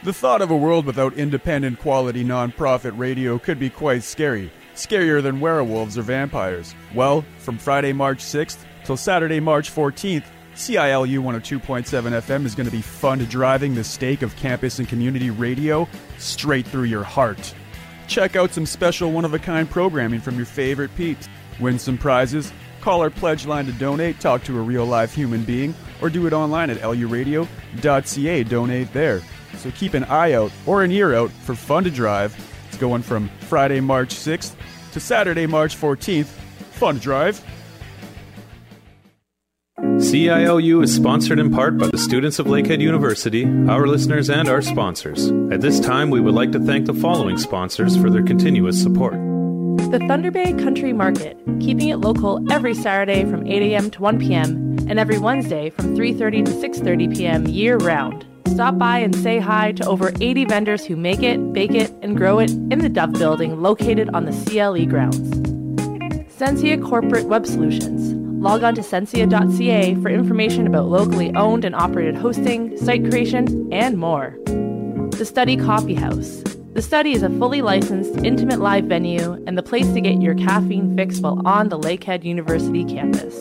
The thought of a world without independent quality non-profit radio could be quite scary. Scarier than werewolves or vampires. Well, from Friday, March 6th till Saturday, March 14th, CILU 102.7 FM is going to be fun driving the stake of campus and community radio straight through your heart. Check out some special one-of-a-kind programming from your favorite peeps. Win some prizes, call our pledge line to donate, talk to a real-life human being, or do it online at luradio.ca. Donate there. So keep an eye out or an ear out for Fun to Drive. It's going from Friday, March 6th to Saturday, March 14th. Fun to Drive. CILU is sponsored in part by the students of Lakehead University, our listeners, and our sponsors. At this time, we would like to thank the following sponsors for their continuous support. The Thunder Bay Country Market, keeping it local every Saturday from 8 a.m. to 1 p.m. and every Wednesday from 3:30 to 6:30 p.m. year-round. Stop by and say hi to over 80 vendors who make it, bake it, and grow it in the Dove Building located on the CLE grounds. Sensia Corporate Web Solutions. Log on to sensia.ca for information about locally owned and operated hosting, site creation, and more. The Study Coffee House. The Study is a fully licensed, intimate live venue and the place to get your caffeine fix while on the Lakehead University campus.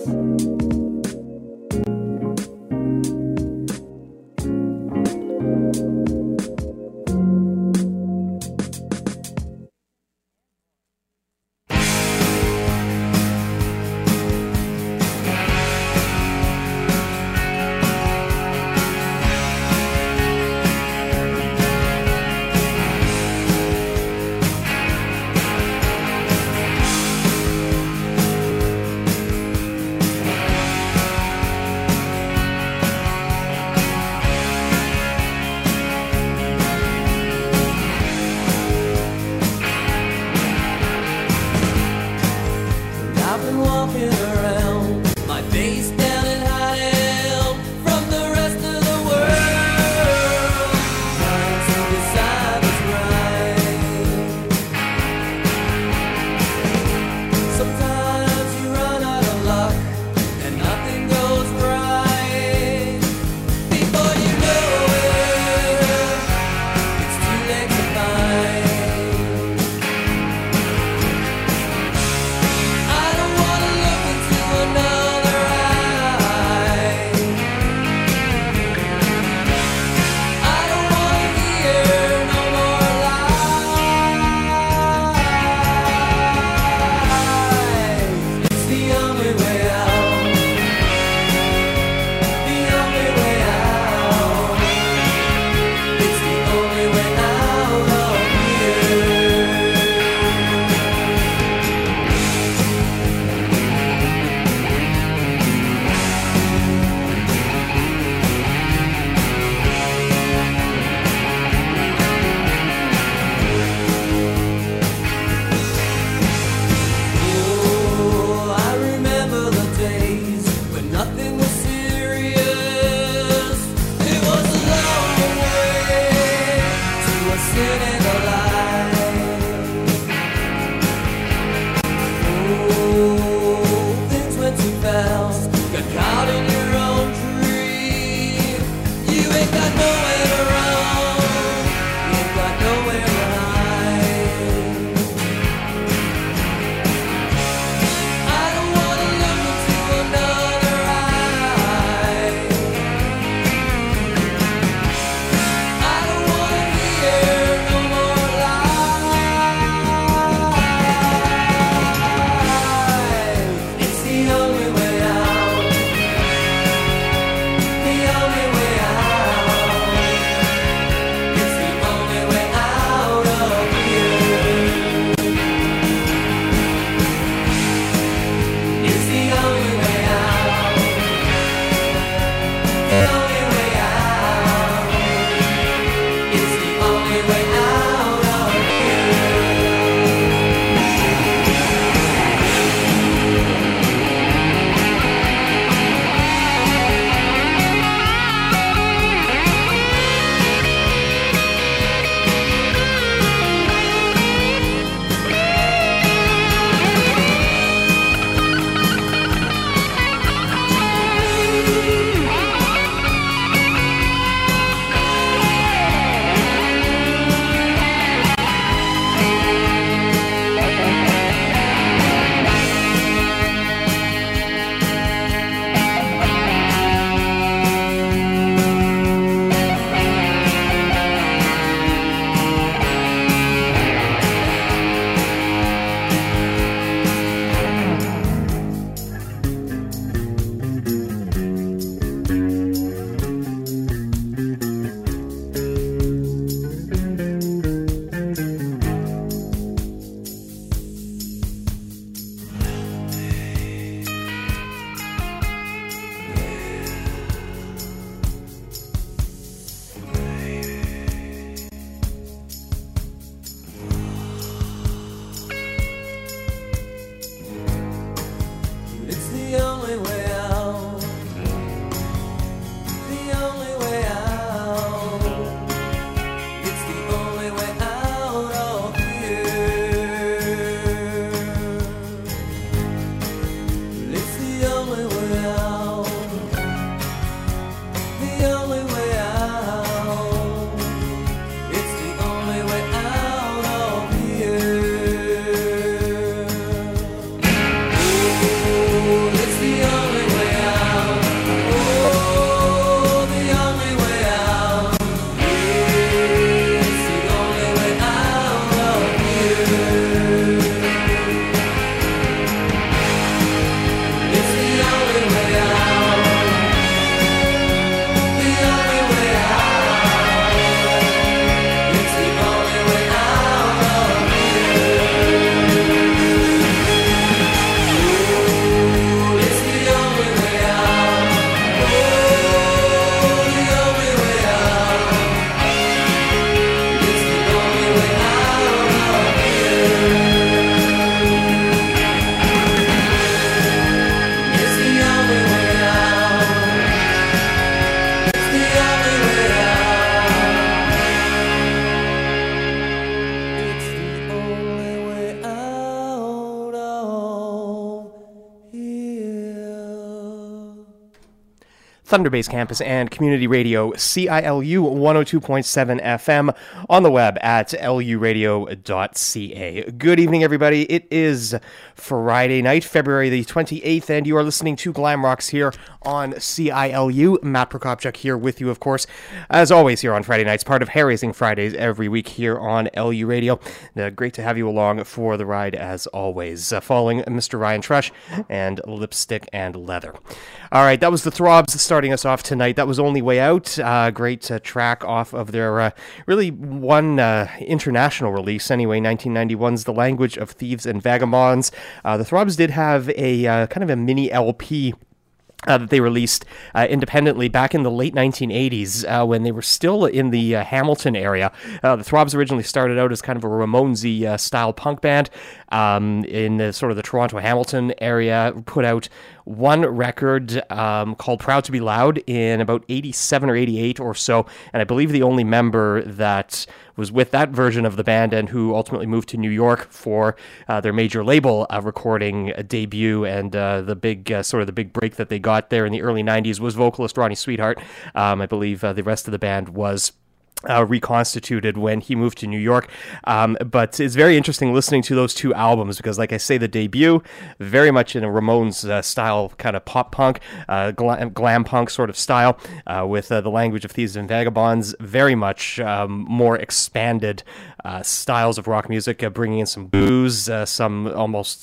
Thunder Base Campus and Community Radio, CILU 102.7 FM, on the web at luradio.ca. Good evening, everybody. It is Friday night, February the 28th, and you are listening to Glam Rocks here on CILU. Matt Prokopchuk here with you, of course, as always, here on Friday nights, part of Hair Raising Fridays every week here on LU Radio. Great to have you along for the ride, as always. Following Mr. Ryan Trush and Lipstick and Leather. All right, that was the Throbs starting us off tonight. That was Only Way Out. Great track off of their really one international release, anyway, 1991's The Language of Thieves and Vagabonds. The Throbs did have a kind of a mini LP that they released independently back in the late 1980s when they were still in the Hamilton area. The Throbs originally started out as kind of a Ramonesy style punk band in the, sort of the Toronto Hamilton area, put out one record called Proud to Be Loud in about 87 or 88 or so, and I believe the only member that was with that version of the band and who ultimately moved to New York for their major label recording debut and the big sort of the big break that they got there in the early 90s was vocalist Ronnie Sweetheart. I believe the rest of the band was reconstituted when he moved to New York, but it's very interesting listening to those two albums because, like I say, the debut very much in a Ramones style, kind of pop punk, glam punk sort of style, with The Language of Thieves and Vagabonds very much more expanded styles of rock music, bringing in some blues, some almost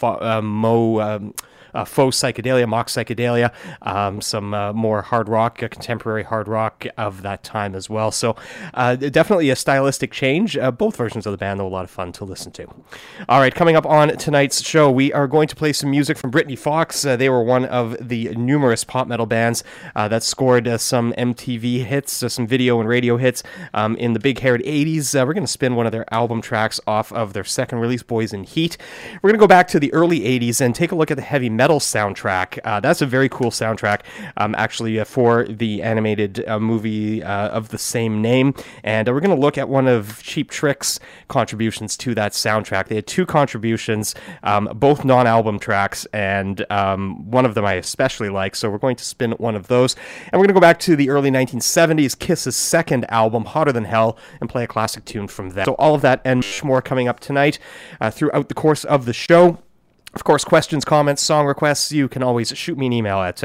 faux psychedelia, mock psychedelia, some more hard rock, contemporary hard rock of that time as well. So definitely a stylistic change. Both versions of the band, though, a lot of fun to listen to. All right, coming up on tonight's show, we are going to play some music from Britny Fox. They were one of the numerous pop metal bands that scored some MTV hits, some video and radio hits in the big-haired 80s. We're going to spin one of their album tracks off of their second release, Boys in Heat. We're going to go back to the early 80s and take a look at the heavy metal soundtrack. That's a very cool soundtrack, actually, for the animated movie of the same name. And we're going to look at one of Cheap Trick's contributions to that soundtrack. They had two contributions, both non-album tracks, and one of them I especially like, so we're going to spin one of those. And we're going to go back to the early 1970s, Kiss's second album, Hotter Than Hell, and play a classic tune from that. So all of that and much more coming up tonight throughout the course of the show. Of course, questions, comments, song requests, you can always shoot me an email at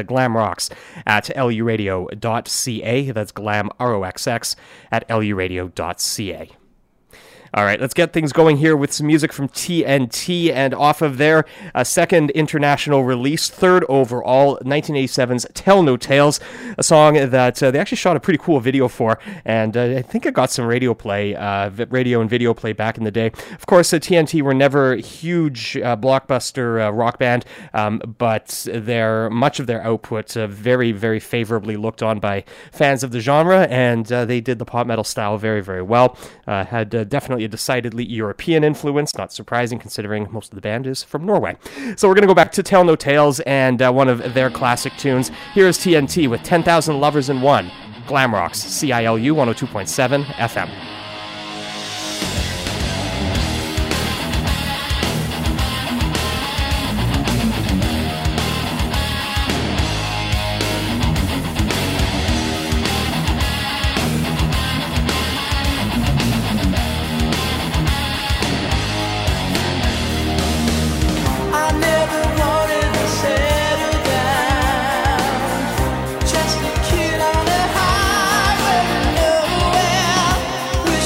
glamrocks@luradio.ca. That's glam, ROXX, at luradio.ca. All right, let's get things going here with some music from TNT, and off of their second international release, third overall, 1987's Tell No Tales, a song that they actually shot a pretty cool video for, and I think it got some radio and video play back in the day. Of course, TNT were never a huge blockbuster rock band, but much of their output very, very favorably looked on by fans of the genre, and they did the pop metal style very, very well. Had definitely a decidedly European influence, not surprising considering most of the band is from Norway. So we're going to go back to Tell No Tales and one of their classic tunes. Here is TNT with 10,000 Lovers in One. Glam Rocks, CILU 102.7 FM. Just a kid on a highway nowhere.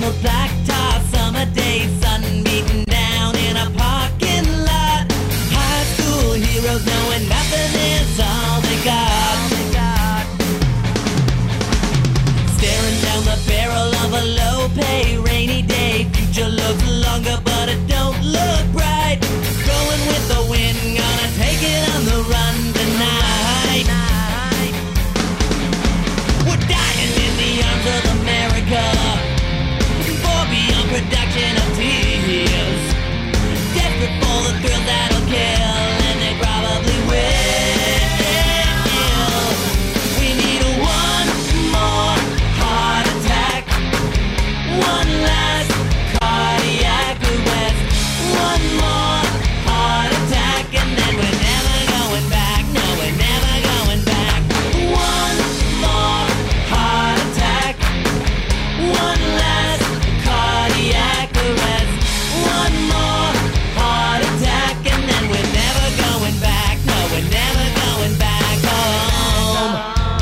the black tar summer day, sun beating down in a parking lot. High school heroes knowing nothing is all they got. Staring down the barrel of a low-pay rainy day. Future looks longer, but it don't look bright. Going with the wind, gonna take it on the run tonight. We're dying in the arms of America, for beyond production of tears. Desperate for the thrill that'll kill, and they probably will. We need one more heart attack, one last cardiac arrest, one more heart attack, and then we're never going back. No, we're never going back. One more heart attack, one last cardiac arrest, one more heart attack, and then we're never going back. No, we're never going back home.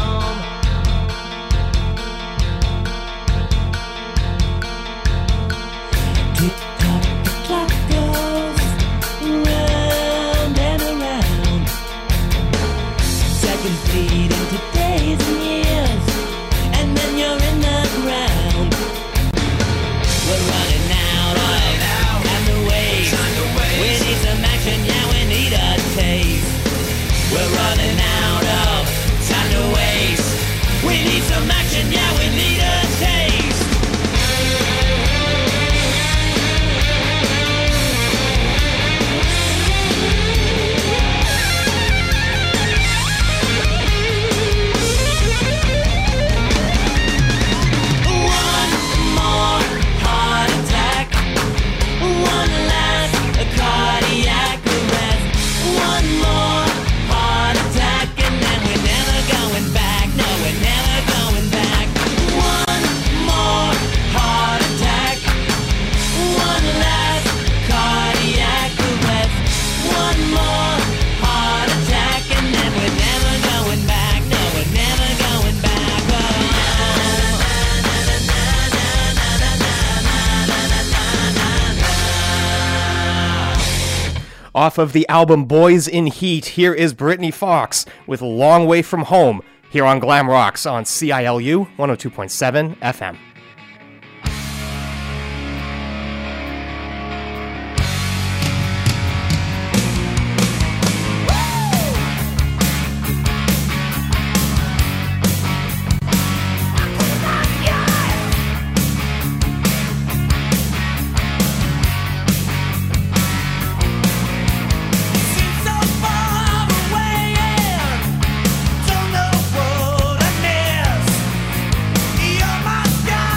Tick-tock, the clock goes round and around. Seconds bleed into days and years, and then you're in the ground. We're running out of time to waste. We need some action, yeah, we need a taste. We're running out of time to waste. We need some action, yeah, we need a taste. One more heart attack, one last cardiac arrest, one more heart attack, and then we're never going back. No, we're never going back. One more heart attack, one last cardiac arrest, one more heart attack, and then we're never going back. No, we're never going back. Off of the album Boys in Heat, here is Brittany Fox with Long Way From Home, here on Glam Rocks on CILU 102.7 FM. Seems so far away, don't know what I miss. You're my sky.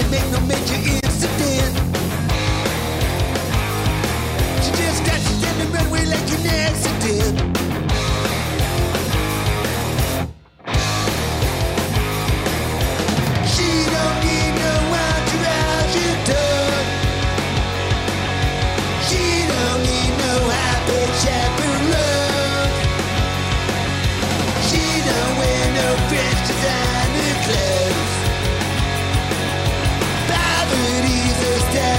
didn't make no major incident. She just crashes down the runway like an accident. She don't need no entourage to talk. She don't need no high-paid chaperone. She don't wear no French designer clothes. Poverty's her style.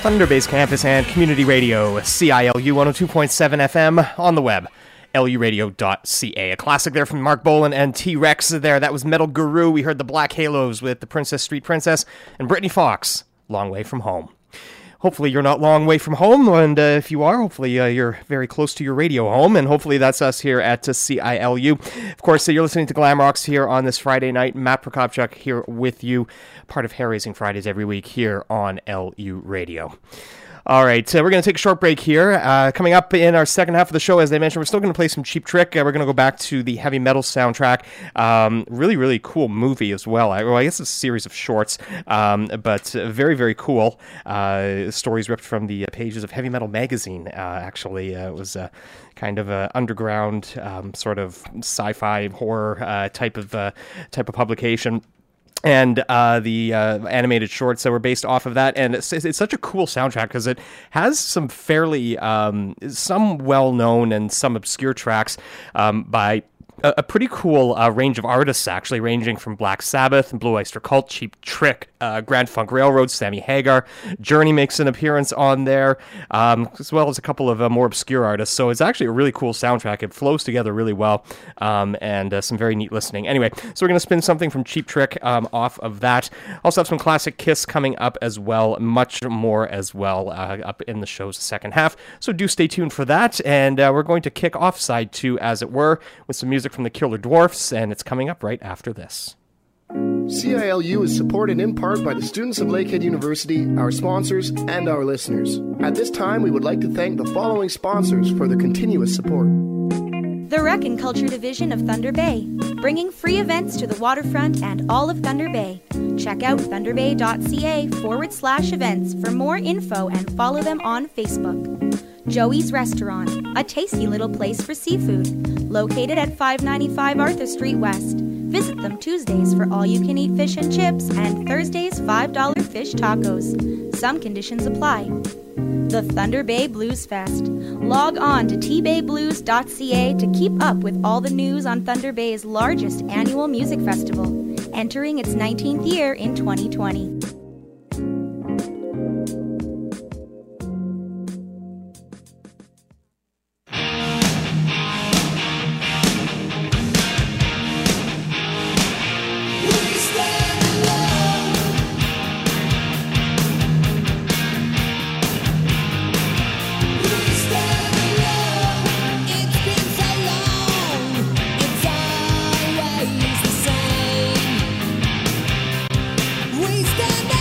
Thunder Bay's campus and community radio, CILU 102.7 FM on the web, luradio.ca. A classic there from Mark Bolan and T-Rex there. That was Metal Guru. We heard the Black Halos with the Princess Street Princess and Brittany Fox, Long Way From Home. Hopefully you're not long way from home, and if you are, hopefully you're very close to your radio home, and hopefully that's us here at CILU. Of course, you're listening to Glam Rocks here on this Friday night. Matt Prokopchuk here with you, part of Hair Raising Fridays every week here on LU Radio. All right, we're going to take a short break here. Coming up in our second half of the show, as I mentioned, we're still going to play some Cheap Trick. We're going to go back to the heavy metal soundtrack. Really, really cool movie as well. I guess it's a series of shorts, but very, very cool. Stories ripped from the pages of Heavy Metal Magazine, actually. It was kind of an underground sort of sci-fi horror type of publication. And the animated shorts that were based off of that. And it's such a cool soundtrack because it has some fairly, some well-known and some obscure tracks by a pretty cool range of artists, actually, ranging from Black Sabbath, Blue Oyster Cult, Cheap Trick, Grand Funk Railroad, Sammy Hagar. Journey makes an appearance on there, as well as a couple of more obscure artists. So it's actually a really cool soundtrack. It flows together really well, and some very neat listening. Anyway, so we're going to spin something from Cheap Trick off of that. Also have some classic Kiss coming up as well, much more as well up in the show's second half. So do stay tuned for that, and we're going to kick off side two, as it were, with some music from the Killer Dwarfs, and it's coming up right after this. CILU is supported in part by the students of Lakehead University, our sponsors, and our listeners. At this time, we would like to thank the following sponsors for their continuous support. The Rec and Culture Division of Thunder Bay, bringing free events to the waterfront and all of Thunder Bay. Check out thunderbay.ca/events for more info and follow them on Facebook. Joey's Restaurant, a tasty little place for seafood, located at 595 Arthur Street West. Visit them Tuesdays for all-you-can-eat fish and chips and Thursdays $5 fish tacos. Some conditions apply. The Thunder Bay Blues Fest. Log on to tbayblues.ca to keep up with all the news on Thunder Bay's largest annual music festival, entering its 19th year in 2020. We stand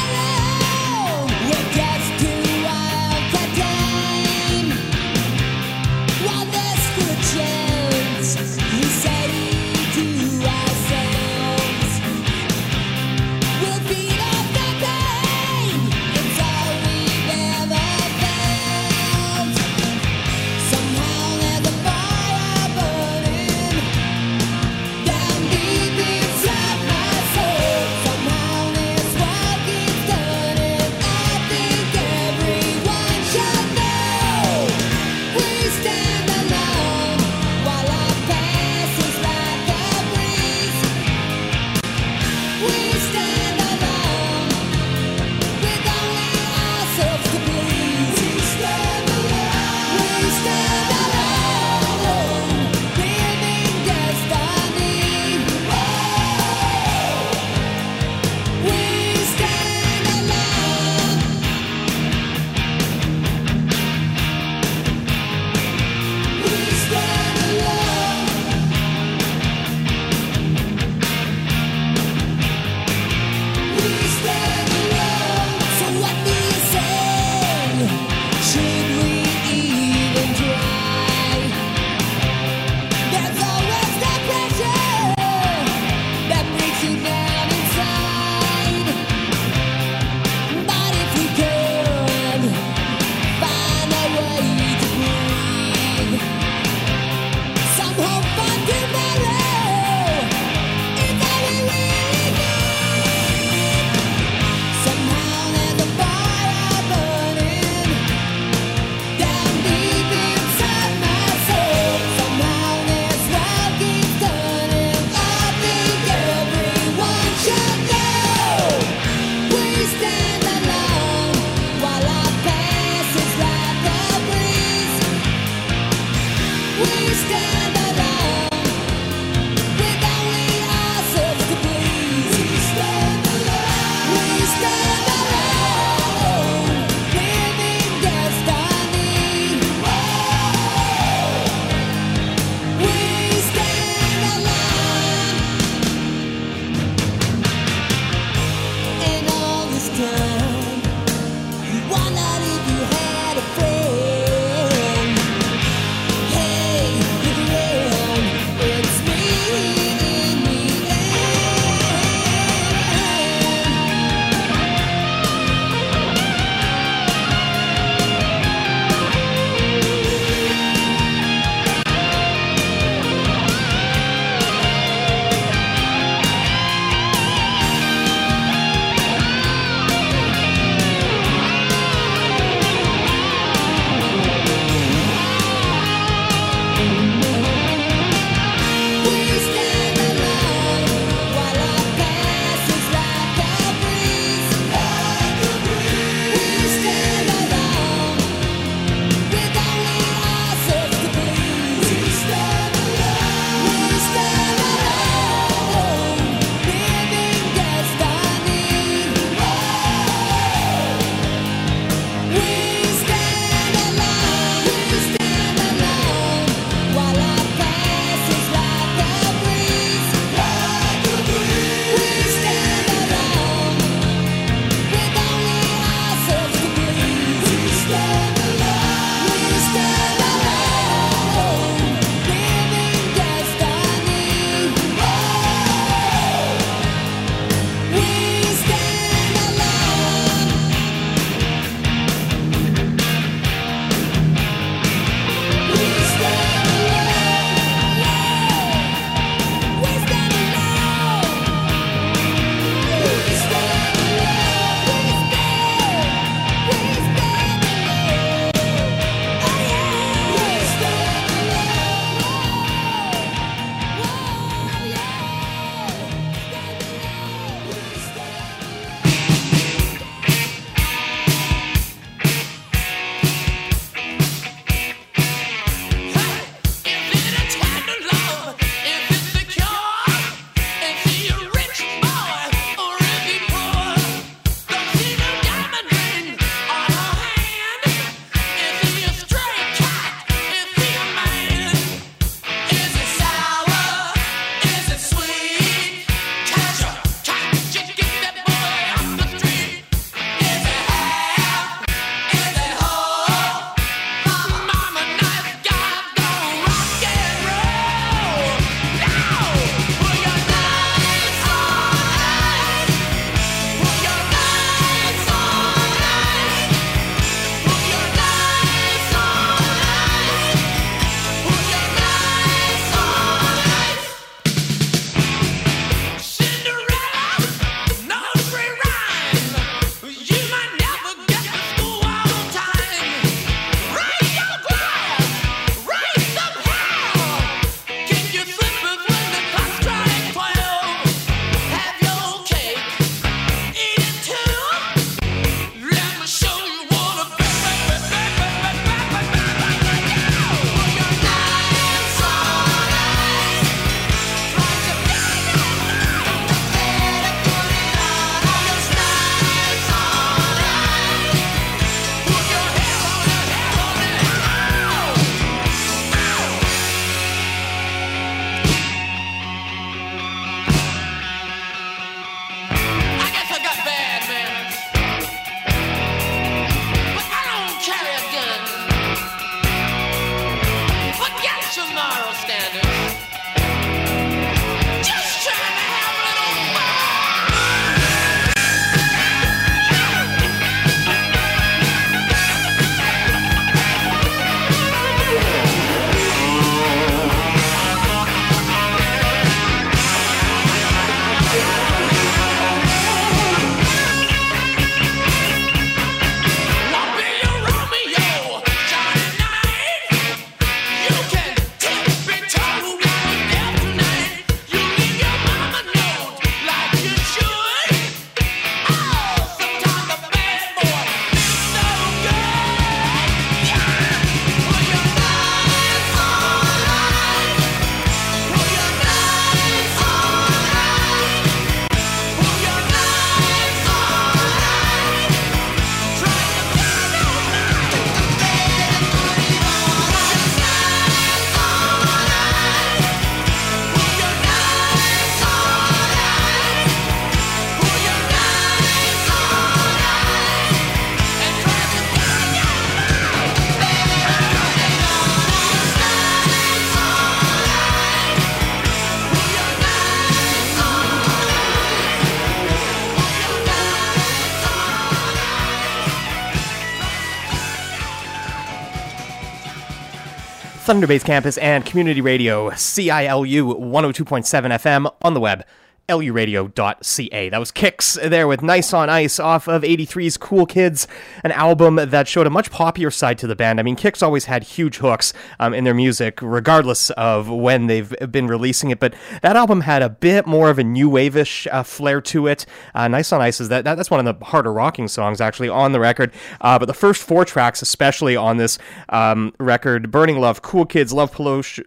Thunder Bay's campus and community radio, CILU 102.7 FM on the web, luradio.ca. That was Kix there with Nice on Ice off of 83's Cool Kids, an album that showed a much poppier side to the band. I mean, Kix always had huge hooks in their music, regardless of when they've been releasing it, but that album had a bit more of a new wave-ish flair to it. Nice on Ice is that's one of the harder rocking songs, actually, on the record, but the first 4 tracks, especially on this record, Burning Love, Cool Kids, Love Pollution,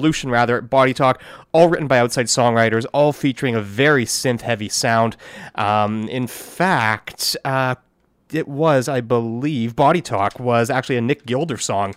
Body Talk, all written by outside songwriters, all featuring a very synth-heavy sound. In fact, it was, I believe, Body Talk was actually a Nick Gilder song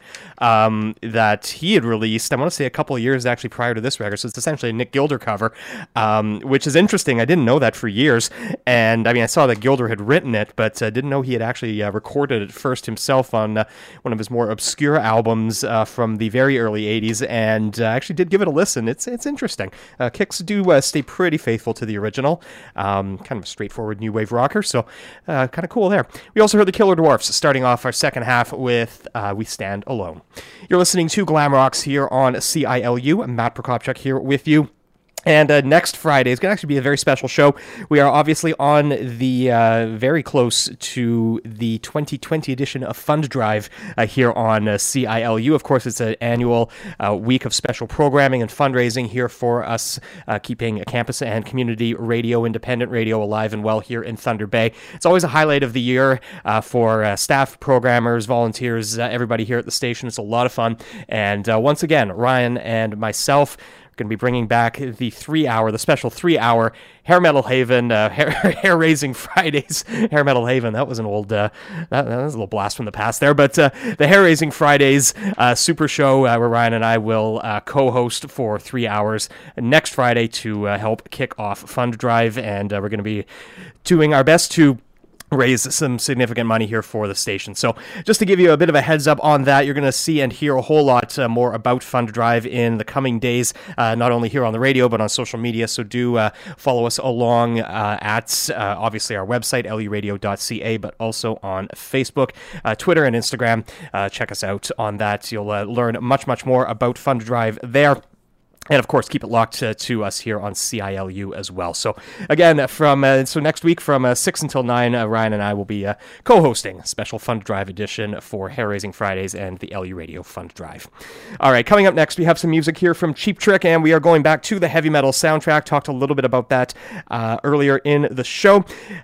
that he had released, I want to say a couple of years actually prior to this record, so it's essentially a Nick Gilder cover, which is interesting. I didn't know that for years, and I mean, I saw that Gilder had written it, but didn't know he had actually recorded it first himself on one of his more obscure albums from the very early 80s, and actually did give it a listen. It's interesting. Kix do stay pretty faithful to the original, kind of a straightforward new wave rocker, so kind of cool there. We also heard the Killer Dwarfs starting off our second half with We Stand Alone. You're listening to Glam Rocks here on CILU. Matt Prokopchuk here with you. And next Friday is going to actually be a very special show. We are obviously on the very close to the 2020 edition of Fund Drive here on CILU. Of course, it's an annual week of special programming and fundraising here for us, keeping campus and community radio, independent radio alive and well here in Thunder Bay. It's always a highlight of the year for staff, programmers, volunteers, everybody here at the station. It's a lot of fun. And once again, Ryan and myself going to be bringing back the special 3-hour Hair Metal Haven, Hair-Raising Fridays. Hair Metal Haven, that was an old, that was a little blast from the past there, but the Hair-Raising Fridays super show where Ryan and I will co-host for 3 hours next Friday to help kick off Fund Drive, and we're going to be doing our best to raise some significant money here for the station. So just to give you a bit of a heads up on that, you're going to see and hear a whole lot more about Fund Drive in the coming days, not only here on the radio, but on social media. So do follow us along at, obviously, our website, luradio.ca, but also on Facebook, Twitter, and Instagram. Check us out on that. You'll learn much, much more about Fund Drive there. And, of course, keep it locked to us here on CILU as well. So, again, so next week from 6 until 9, Ryan and I will be co-hosting a special Fund Drive edition for Hair Raising Fridays and the LU Radio Fund Drive. All right, coming up next, we have some music here from Cheap Trick, and we are going back to the heavy metal soundtrack. Talked a little bit about that earlier in the show.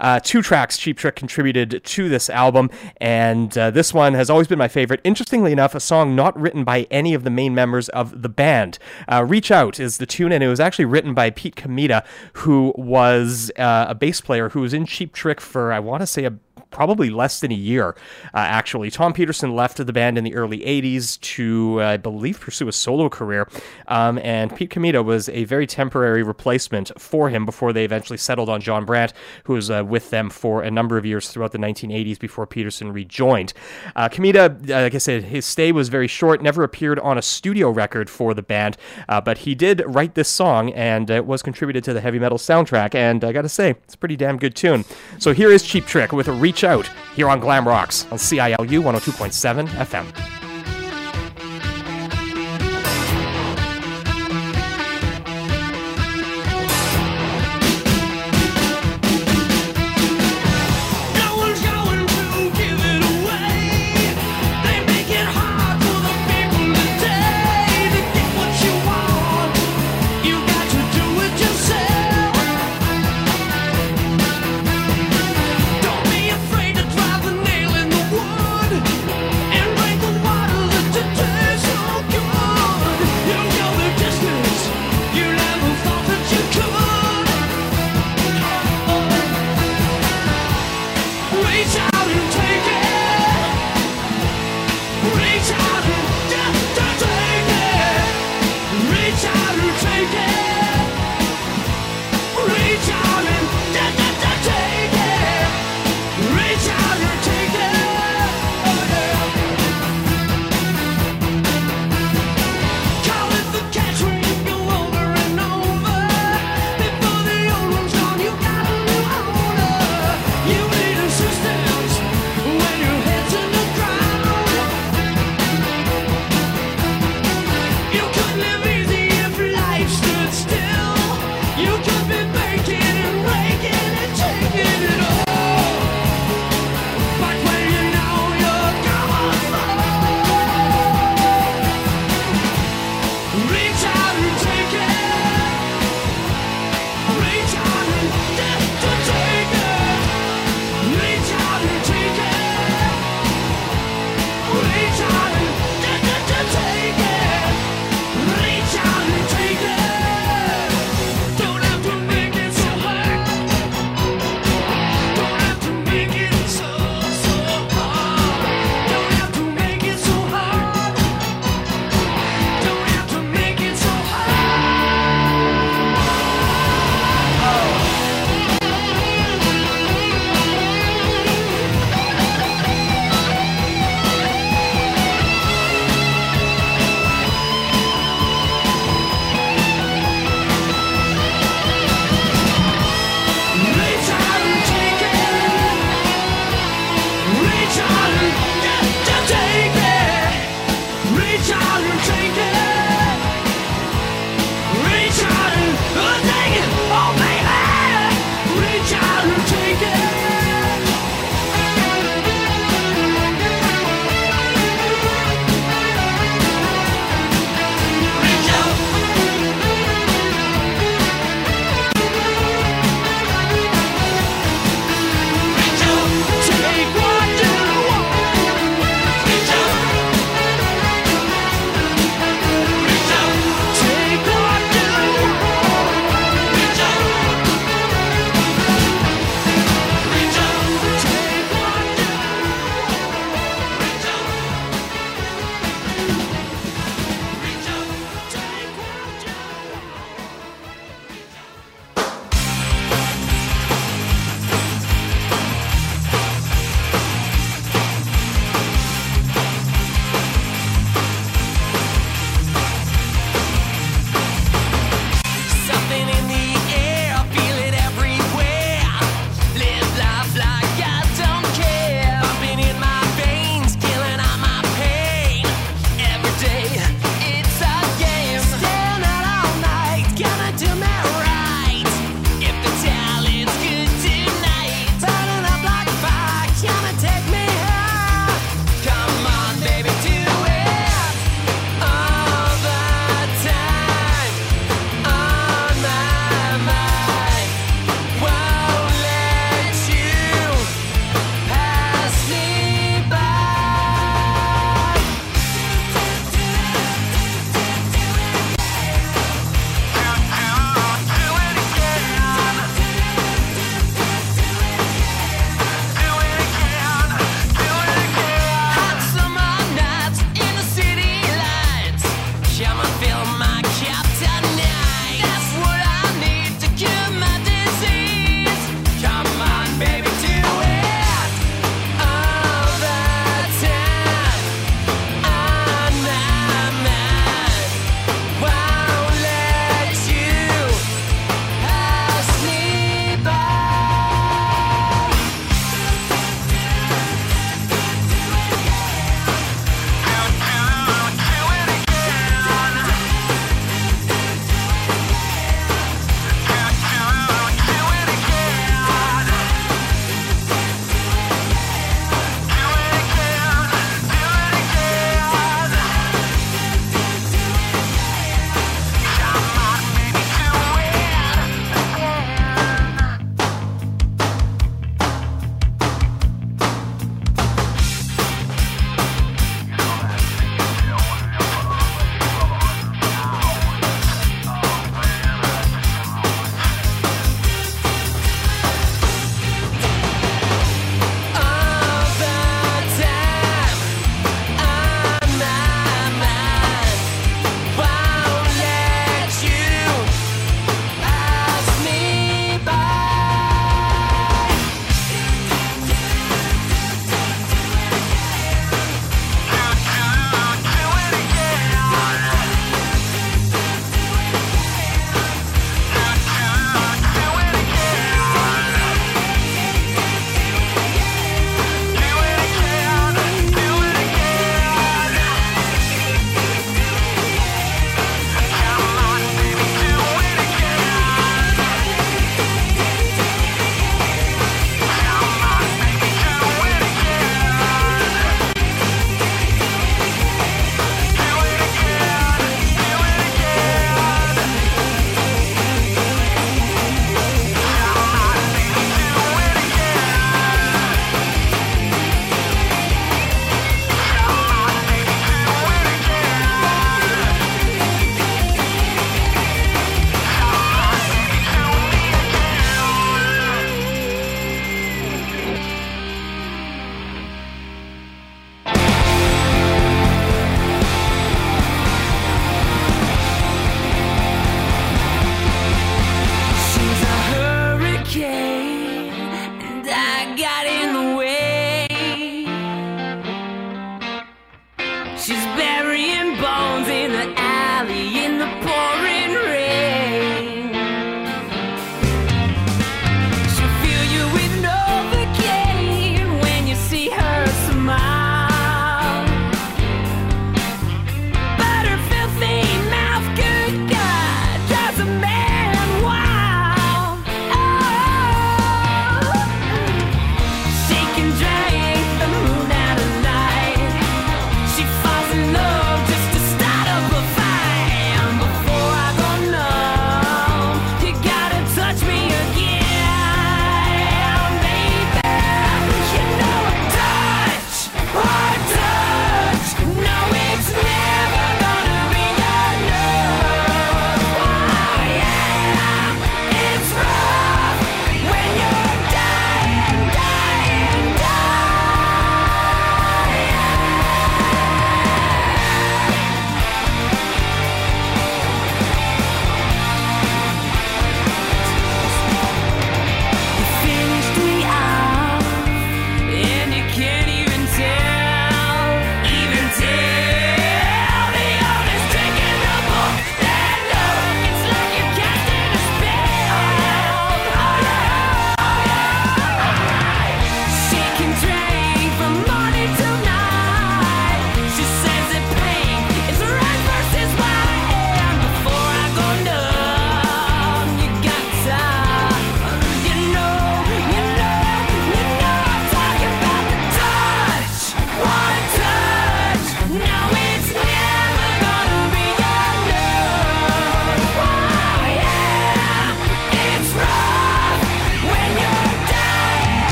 2 tracks Cheap Trick contributed to this album, and this one has always been my favorite. Interestingly enough, a song not written by any of the main members of the band. Reach Out is the tune, and it was actually written by Pete Comida, who was a bass player who was in Cheap Trick for, I want to say, probably less than a year, actually. Tom Peterson left the band in the early 80s to, I believe, pursue a solo career, and Pete Comida was a very temporary replacement for him before they eventually settled on John Brandt, who was with them for a number of years throughout the 1980s before Peterson rejoined. Comida, like I said, his stay was very short, never appeared on a studio record for the band, but he did write this song, and it was contributed to the heavy metal soundtrack, and I gotta say, it's a pretty damn good tune. So here is Cheap Trick with a Reach Out here on Glam Rocks on CILU 102.7 FM. Don't be afraid to drive the nail in the wood and break the wall.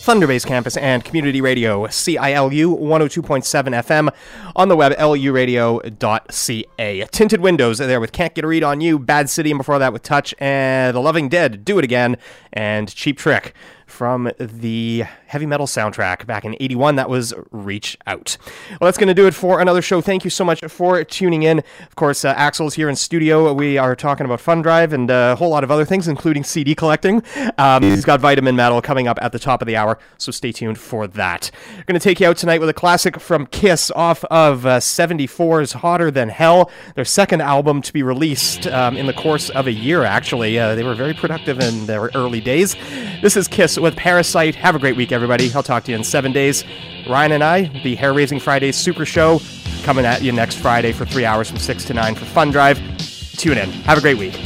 Thunder Bay's campus and community radio, CILU 102.7 FM, on the web, luradio.ca. Tinted Windows there with Can't Get a Read on You, Bad City, and before that with Touch, and The Loving Dead, Do It Again, and Cheap Trick. From the heavy metal soundtrack back in 81, that was Reach Out. Well, that's going to do it for another show. Thank you so much for tuning in. Of course, Axel's here in studio. We are talking about Fun Drive and a whole lot of other things, including CD collecting. He's got Vitamin Metal coming up at the top of the hour, so stay tuned for that. We're going to take you out tonight with a classic from Kiss off of 74's Hotter Than Hell, their second album to be released in the course of a year, actually. They were very productive in their early days. This is Kiss with Parasite. Have a great week, everybody. I'll talk to you in 7 days. Ryan and I, the Hair Raising Fridays Super Show, coming at you next Friday for 3 hours from 6 to 9 for Fun Drive. Tune in. Have a great week.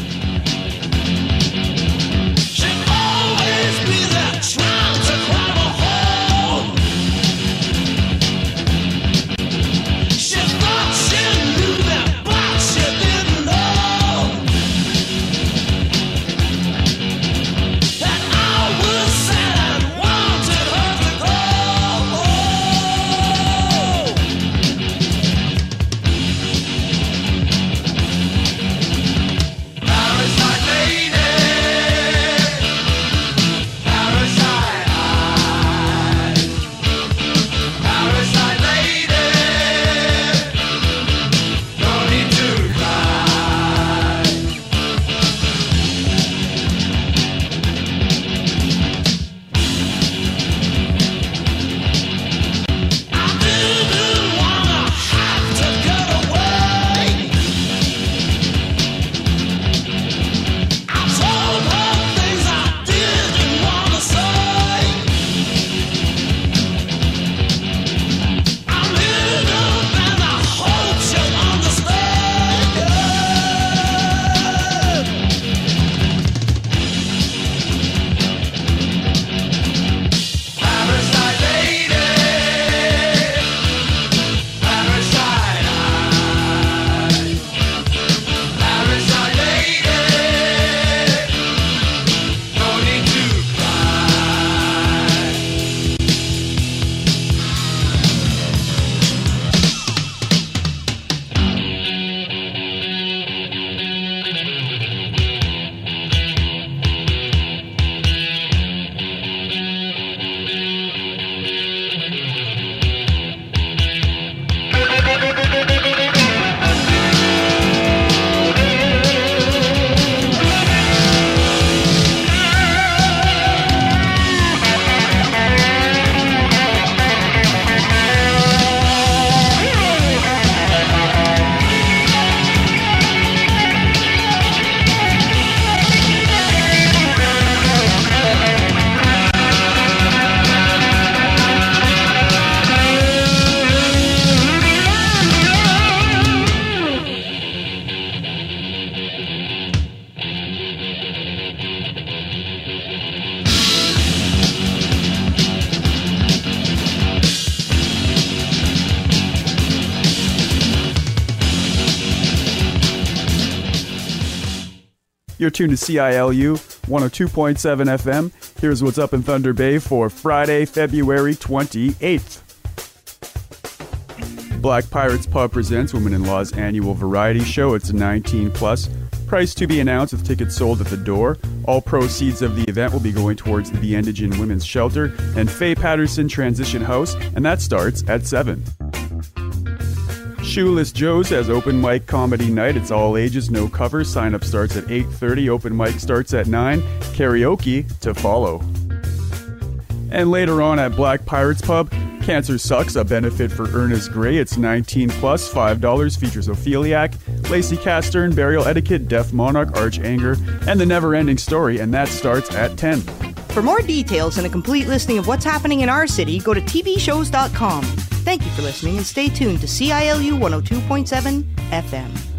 You're tuned to CILU 102.7 FM. Here's what's up in Thunder Bay for Friday, February 28th. Black Pirates Pub presents Women-in-Law's annual variety show. It's a 19+. Price to be announced with tickets sold at the door. All proceeds of the event will be going towards the Indigent Women's Shelter and Faye Patterson Transition House, and that starts at 7. Shoeless Joe's has open mic comedy night. It's all ages, no cover. Sign up starts at 8:30. Open mic starts at 9. Karaoke to follow. And later on at Black Pirates Pub, Cancer Sucks, a benefit for Ernest Gray. It's 19+, $5. Features Opheliac, Lacey Castern, Burial Etiquette, Deaf Monarch, Arch Anger, and The Never Ending Story, and that starts at 10. For more details and a complete listing of what's happening in our city, go to tvshows.com. Thank you for listening and stay tuned to CILU 102.7 FM.